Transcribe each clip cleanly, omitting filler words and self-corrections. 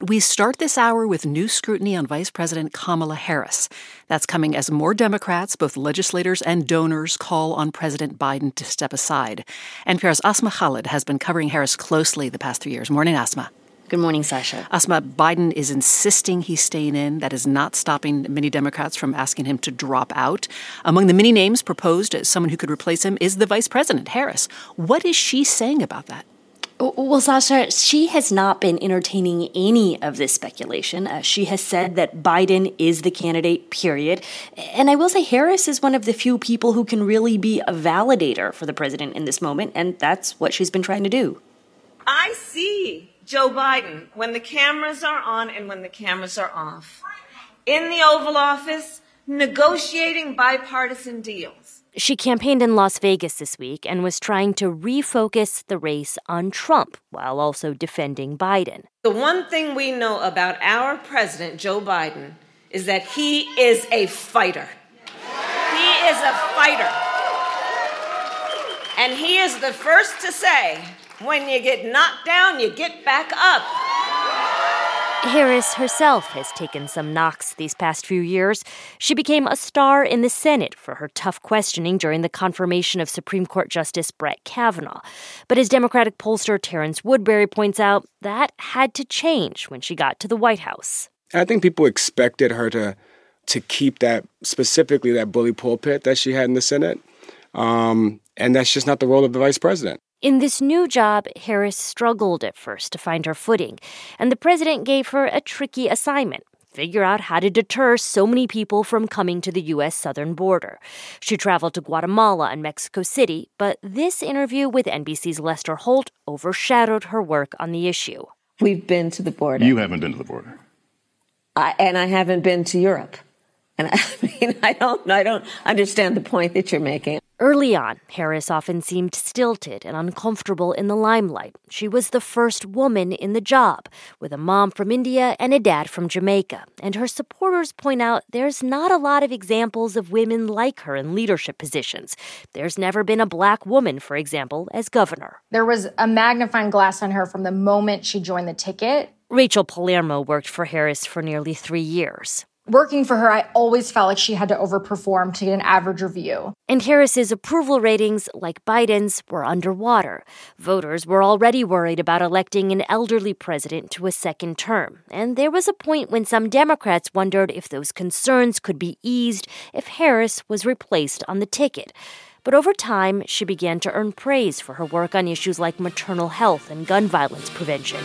We start this hour with new scrutiny on Vice President Kamala Harris. That's coming as more Democrats, both legislators and donors, call on President Biden to step aside. NPR's Asma Khalid has been covering Harris closely the past 3 years. Morning, Asma. Good morning, Sasha. Asma, Biden is insisting he's staying in. That is not stopping many Democrats from asking him to drop out. Among the many names proposed as someone who could replace him is the Vice President, Harris. What is she saying about that? Well, Sasha, she has not been entertaining any of this speculation. She has said that Biden is the candidate, period. And I will say Harris is one of the few people who can really be a validator for the president in this moment, and that's what she's been trying to do. I see Joe Biden when the cameras are on and when the cameras are off, in the Oval Office, negotiating bipartisan deals. She campaigned in Las Vegas this week and was trying to refocus the race on Trump while also defending Biden. The one thing we know about our president, Joe Biden, is that he is a fighter. He is a fighter. And he is the first to say, when you get knocked down, you get back up. Harris herself has taken some knocks these past few years. She became a star in the Senate for her tough questioning during the confirmation of Supreme Court Justice Brett Kavanaugh. But as Democratic pollster Terrence Woodbury points out, that had to change when she got to the White House. I think people expected her to keep that, specifically that bully pulpit that she had in the Senate. And that's just not the role of the vice president. In this new job, Harris struggled at first to find her footing, and the president gave her a tricky assignment: figure out how to deter so many people from coming to the U.S. southern border. She traveled to Guatemala and Mexico City, but this interview with NBC's Lester Holt overshadowed her work on the issue. We've been to the border. You haven't been to the border. And I haven't been to Europe. And I don't understand the point that you're making. Early on, Harris often seemed stilted and uncomfortable in the limelight. She was the first woman in the job, with a mom from India and a dad from Jamaica. And her supporters point out there's not a lot of examples of women like her in leadership positions. There's never been a black woman, for example, as governor. There was a magnifying glass on her from the moment she joined the ticket. Rachel Palermo worked for Harris for nearly 3 years. Working for her, I always felt like she had to overperform to get an average review. And Harris's approval ratings, like Biden's, were underwater. Voters were already worried about electing an elderly president to a second term. And there was a point when some Democrats wondered if those concerns could be eased if Harris was replaced on the ticket. But over time, she began to earn praise for her work on issues like maternal health and gun violence prevention,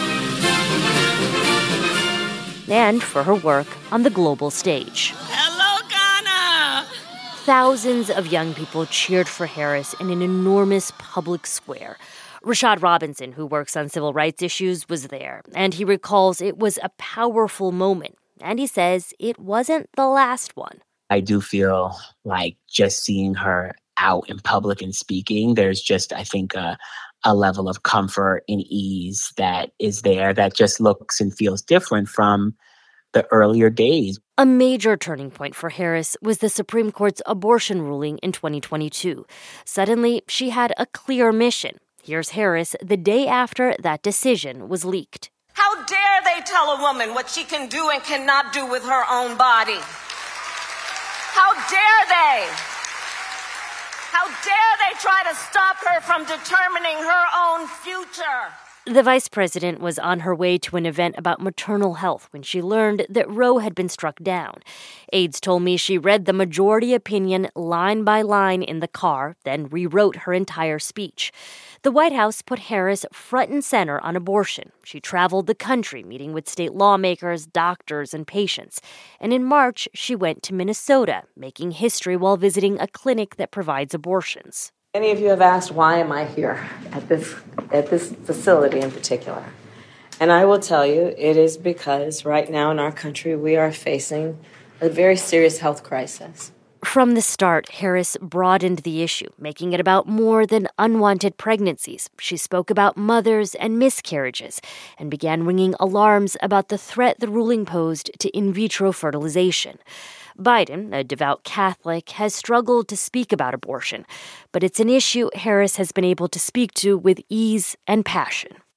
and for her work on the global stage. Hello, Ghana! Thousands of young people cheered for Harris in an enormous public square. Rashad Robinson, who works on civil rights issues, was there, and he recalls it was a powerful moment. And he says it wasn't the last one. I do feel like just seeing her out in public and speaking, there's just, I think, a level of comfort and ease that is there that just looks and feels different from the earlier days. A major turning point for Harris was the Supreme Court's abortion ruling in 2022. Suddenly, she had a clear mission. Here's Harris the day after that decision was leaked. How dare they tell a woman what she can do and cannot do with her own body? How dare they? How dare they try to stop her from determining her own future? The vice president was on her way to an event about maternal health when she learned that Roe had been struck down. Aides told me she read the majority opinion line by line in the car, then rewrote her entire speech. The White House put Harris front and center on abortion. She traveled the country, meeting with state lawmakers, doctors, and patients. And in March, she went to Minnesota, making history while visiting a clinic that provides abortions. Many of you have asked, why am I here at this facility in particular? And I will tell you, it is because right now in our country, we are facing a very serious health crisis. From the start, Harris broadened the issue, making it about more than unwanted pregnancies. She spoke about mothers and miscarriages and began ringing alarms about the threat the ruling posed to in vitro fertilization. Biden, a devout Catholic, has struggled to speak about abortion, but it's an issue Harris has been able to speak to with ease and passion.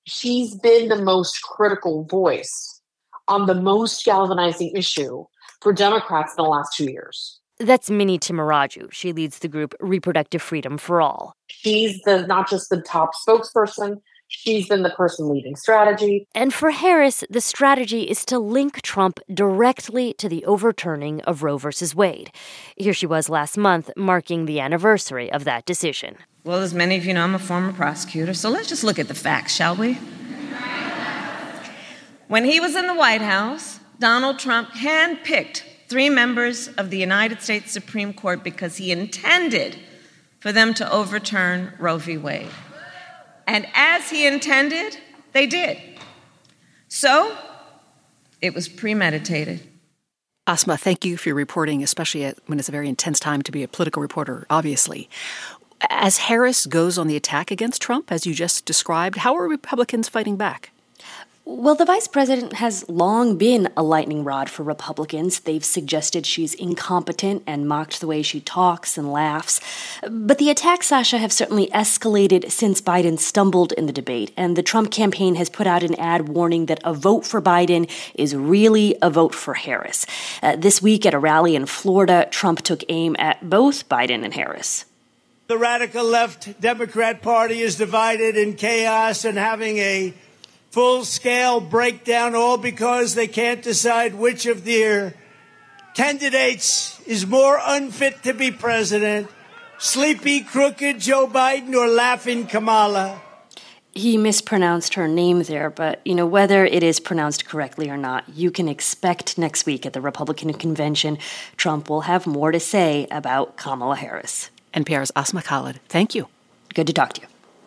she's been the most critical voice on the most galvanizing issue for Democrats in the last 2 years. That's Minnie Timaraju. She leads the group Reproductive Freedom for All. She's not just the top spokesperson, she's been the person leading strategy. And for Harris, the strategy is to link Trump directly to the overturning of Roe v. Wade. Here she was last month, marking the anniversary of that decision. Well, as many of you know, I'm a former prosecutor, so let's just look at the facts, shall we? When he was in the White House, Donald Trump handpicked 3 members of the United States Supreme Court because he intended for them to overturn Roe v. Wade. And as he intended, they did. So, it was premeditated. Asma, thank you for your reporting, especially when it's a very intense time to be a political reporter, obviously. As Harris goes on the attack against Trump, as you just described, how are Republicans fighting back? Well, the vice president has long been a lightning rod for Republicans. They've suggested she's incompetent and mocked the way she talks and laughs. But the attacks, Sasha, have certainly escalated since Biden stumbled in the debate. And the Trump campaign has put out an ad warning that a vote for Biden is really a vote for Harris. This week at a rally in Florida, Trump took aim at both Biden and Harris. The radical left Democrat Party is divided in chaos and having a full-scale breakdown, all because they can't decide which of their candidates is more unfit to be president, sleepy, crooked Joe Biden or laughing Kamala. He mispronounced her name there, but, whether it is pronounced correctly or not, you can expect next week at the Republican convention, Trump will have more to say about Kamala Harris. NPR's Asma Khalid, thank you. Good to talk to you.